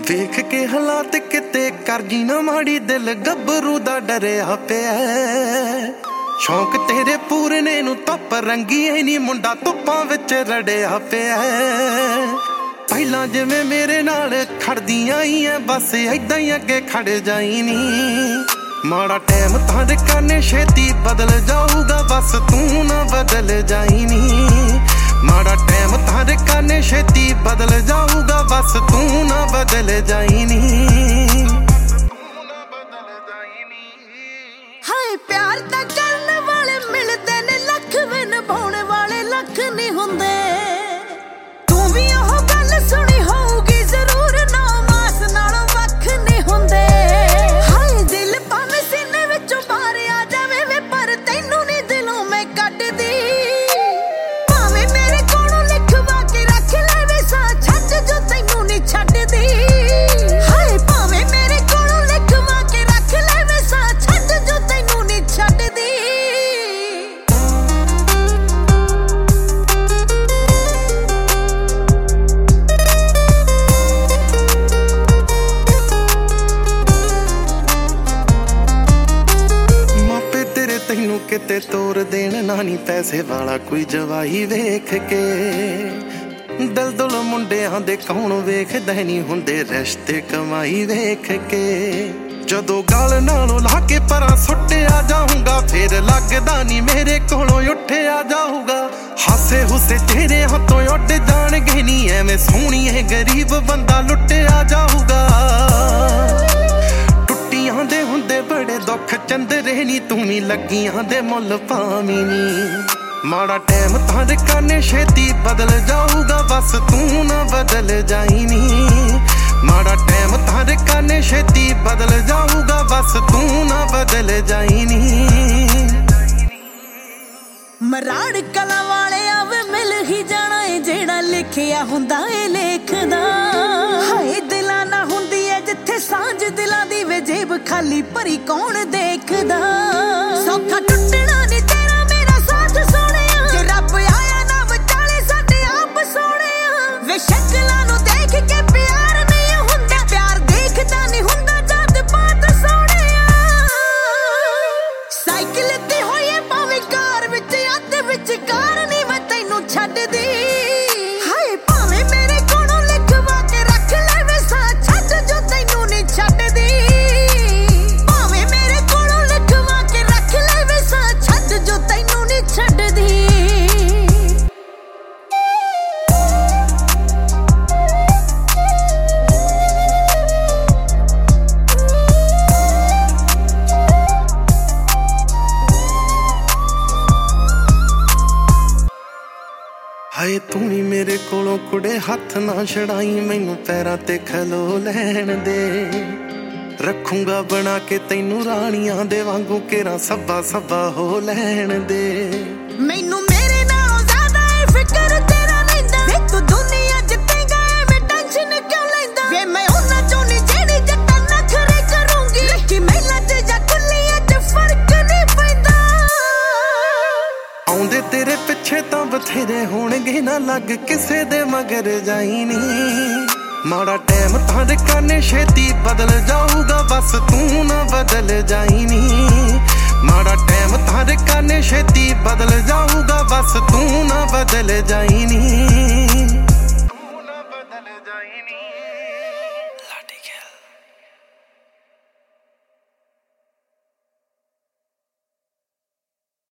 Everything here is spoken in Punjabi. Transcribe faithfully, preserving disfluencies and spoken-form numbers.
ਵੇਖ ਕੇ ਹਾਲਾਤ ਕਿਤੇ ਕਰਜੀ ਨਾ ਮਾੜੀ, ਦਿਲ ਗੱਭਰੂ ਦਾ ਡਰਿਆ ਪਿਆ। ਸ਼ੌਂਕ ਤੇਰੇ ਪੂਰਨੇ ਨੂੰ ਧੁੱਪ ਰੰਗੀ ਐ ਨੀ, ਮੁੰਡਾ ਧੁੱਪਾਂ ਵਿੱਚ ਰੜਿਆ ਪਿਆ। ਪਹਿਲਾਂ ਜਿਵੇਂ ਮੇਰੇ ਨਾਲ ਖੜਦੀਆਂ ਹੀ ਐ, ਬਸ ਏਦਾਂ ਹੀ ਅੱਗੇ ਖੜ ਜਾਈ ਨੀ। ਮਾੜਾ ਟਾਈਮ ਤਾਂ ਰਕਾਨੇ ਛੇਤੀ ਬਦਲ ਜਾਊਗਾ, ਬਸ ਤੂੰ ਨਾ ਬਦਲ ਜਾਈ ਨੀ। ਮਾੜਾ ਟਾਈਮ ਤਾਂ ਰਕਾਨੇ ਛੇਤੀ ਬਦਲ ਜਾਊਗਾ, ਬਸ ਤੂੰ ਨਾ ਬਦਲ ਜਾਈ ਨੀ। ਹਾਏ ਪਿਆਰ ਤਾਂ ਕਰਨ ਵਾਲੇ ਮਿਲਦੇ ਨੇ ਲੱਖ, ਵੇ ਨਿਭਾਉਣ ਵਾਲੇ ਲੱਖ ਨਹੀਂ ਹੁੰਦੇ। ਤੂੰ ਵੀ ਉਹ ਗੱਲ ਸੁਣੀ ਹੋਊਗੀ ਜ਼ਰੂਰ, ਨਾ ਮਾਸ ਨਾਲੋਂ ਵੱਖ ਨਹੀਂ ਹੁੰਦੇ। ਹਾਏ ਦਿਲ ਭਾਵੇਂ ਸੀਨੇ ਵਿੱਚੋਂ ਬਾਹਰ ਆ ਜਾਵੇ ਵੇ, ਪਰ ਤੈਨੂੰ ਨਹੀਂ ਦਿਲੋਂ ਮੈਂ ਕੱਢਦੀ। ਭਾਵੇਂ ਮੇਰੇ ਕੋਲੋਂ ਲਿਖਵਾ ਕੇ ਰੱਖ ਲੈ ਵੇ ਸਾਹ, ਛੱਡ ਜੋ ਤੈਨੂੰ ਨਹੀਂ ਛੱਡਦੀ। ਹਾਏ ਭਾਵੇਂ ਮੇਰੇ ਕੋਲੋਂ ਲਿਖਵਾ ਕੇ ਰੱਖ ਲੈ ਵੇ ਸਾਹ, ਛੱਡ ਜੋ ਤੈਨੂੰ ਨਹੀਂ ਛੱਡਦੀ। ਮਾਪੇ ਤੇਰੇ ਤੈਨੂੰ ਕਿਤੇ ਤੋਰ ਦੇਣ ਨਾ, ਨੀ ਪੈਸੇ ਵਾਲਾ ਕੋਈ ਜਵਾਈ ਵੇਖ ਕੇ। ਦਿਲ ਦੁਲ ਮੁੰਡਿਆਂ ਦੇ ਕੌਣ ਵੇਖਦਾ ਨਹੀਂ ਹੁੰਦੇ, ਰਿਸ਼ਤੇ ਕਮਾਈ ਵੇਖ ਕੇ। ਜਦੋਂ ਗਲ ਨਾਲੋਂ ਲਾ ਕੇ ਪਰਾਂ ਸੁੱਟਿਆ ਜਾਊਗਾ, ਫੇਰ ਲੱਗਦਾ ਨੀ ਮੇਰੇ ਕੋਲੋਂ ਉੱਠਿਆ ਜਾਊਗਾ। ਹਾਸੇ ਹੁਸੇ ਤੇਰੇ ਹੱਥੋਂ ਉੱਡ ਜਾਣਗੇ ਨੀ, ਐਵੇਂ ਸੋਹਣੀਏ ਗਰੀਬ ਬੰਦਾ ਲੁੱਟਿਆ ਜਾਊਗਾ। ਟੁੱਟੀਆਂ ਦੇ ਹੁੰਦੇ ਬੜੇ ਦੁੱਖ ਚੰਦਰੇ ਨੀ, ਤੂੰ ਵੀ ਲੱਗੀਆਂ ਦੇ ਮੁੱਲ ਪਾਵੀਂ ਨੀ। ਮਾੜਾ ਟਾਈਮ ਤਾਂ ਰਕਾਨੇ ਛੇਤੀ ਬਦਲ ਜਾਊਗਾ, ਬਸ ਤੂੰ ਨਾ ਬਦਲ ਜਾਈ ਨੀ। ਮਾੜਾ ਟਾਈਮ ਤਾਂ ਰਕਾਨੇ ਛੇਤੀ ਬਦਲ ਜਾਊਗਾ, ਬਸ ਤੂੰ ਨਾ ਬਦਲ ਜਾਈ ਨੀ। ਮਰਾੜ ਕਲਾਂ ਵਾਲਿਆ ਵੇ ਮਿਲ ਹੀ ਜਾਣਾ ਏ, ਜਿਹੜਾ ਲਿਖਿਆ ਹੁੰਦਾ ਏ ਲੇਖਦਾ। ਹਾਏ ਦਿਲਾਂ ਨਾ ਹੁੰਦੀ ਏ ਜਿੱਥੇ ਸਾਂਝ ਦਿਲਾਂ ਦੀ, ਵੇ ਜੇਬ ਖਾਲੀ ਭਰੀ ਕੌਣ ਦੇਖਦਾ। ਸੌਖਾ ਟੁੱਟਣਾ ਨੀ ਤੇਰਾ ਮੇਰਾ ਸਾਥ ਸੋਹਣਿਆ, ਜੇ ਰੱਬ ਆਇਆ ਨਾ ਵਿਚਾਲੇ ਸਾਡੇ ਆਪ ਸੋਹਣਿਆ। ਵੇ ਸ਼ਕਲਾਂ ਨੂੰ ਦੇਖ ਕੇ ਪਿਆਰ ਨਹੀਂ ਹੁੰਦਾ, ਪਿਆਰ ਦੇਖਦਾ ਨਹੀਂ ਹੁੰਦਾ ਜਦ ਬਾਤ ਸੋਹਣਿਆ। ਸਾਈਕਲ ਤੇ ਹੋਈਏ ਭਾਵੇਂ ਕਾਰ ਵਿੱਚ, ਅੱਧ ਵਿੱਚ ਕਾਰ ਨਹੀਂ ਮੈਂ ਤੈਨੂੰ ਛੱਡਦੀ। ਹਾਏ ਭਾਵੇਂ ਮੇਰੇ ਕੋਲੋਂ ਲਿਖਵਾ ਕੇ ਰੱਖ ਲੈ ਵੇ ਸਾਹ, ਛੱਡ ਜੋ ਤੈਨੂੰ ਨਹੀਂ ਛੱਡਦੀ। ਭਾਵੇਂ ਮੇਰੇ ਕੋਲੋਂ ਲਿਖਵਾ ਕੇ ਰੱਖ ਲੈ ਵੇ ਸਾਹ, ਛੱਡ ਜੋ ਤੈਨੂੰ ਨਹੀਂ ਛੱਡਦੀ। ਹਾਏ ਤੂੰ ਵੀ ਮੇਰੇ ਕੋਲੋਂ ਕੁੜੇ ਹੱਥ ਨਾ ਛੜਾਈ, ਮੈਨੂੰ ਪੈਰਾਂ ਤੇ ਖਲੋ ਲੈਣ ਦੇ। ਰੱਖੂੰਗਾ ਬਣਾ ਕੇ ਤੈਨੂੰ ਰਾਣੀਆਂ ਦੇ ਵਾਂਗੂ, ਕੇਰਾਂ ਸੱਬਾ ਸੱਬਾ ਹੋ ਲੈਣ ਦੇ। ਮੈਨੂੰ ਮੇਰੇ ਨਾਲੋਂ ਜ਼ਿਆਦਾ ਏ ਫਿਕਰ ਤੇਰਾ ਲੈਂਦਾ, ਵੇ ਤੂੰ ਦੁਨੀਆ ਜਿੱਤੇਗਾ ਐਵੇਂ ਟੈਨਸ਼ਨ ਕਿਉਂ ਲੈਂਦਾ। ਵੇ ਮੈਂ ਉਹਨਾਂ ਚੋਂ ਨੀ ਜਿਹੜੀ ਜੱਟਾਂ ਨਖਰੇ ਕਰੂੰਗੀ, ਕਿ ਮਹਿਲਾਂ ਚ ਜਾਂ ਕੁੱਲੀਆਂ ਚ ਫਰਕ ਨਹੀਂ ਪੈਂਦਾ। ਆਉਂਦੇ ਤੇਰੇ ਪਿੱਛੇ ਤਾਂ ਬਥੇਰੇ ਹੋਣਗੇ, ਨਾ ਲੱਗ ਕਿਸੇ ਦੇ ਮਗਰ ਜਾਈ ਨੀ। ਮਾੜਾ ਟਾਈਮ ਤਾਂ ਰਕਾਨੇ ਛੇਤੀ ਬਦਲ ਜਾਊਗਾ, ਬਸ ਤੂੰ ਨਾ ਬਦਲ ਜਾਈ ਨੀ। ਮਾੜਾ ਟਾਈਮ ਤਾਂ ਰਕਾਨੇ ਛੇਤੀ ਬਦਲ ਜਾਊਗਾ, ਬਸ ਤੂੰ ਨਾ ਬਦਲ ਜਾਈ ਨੀ।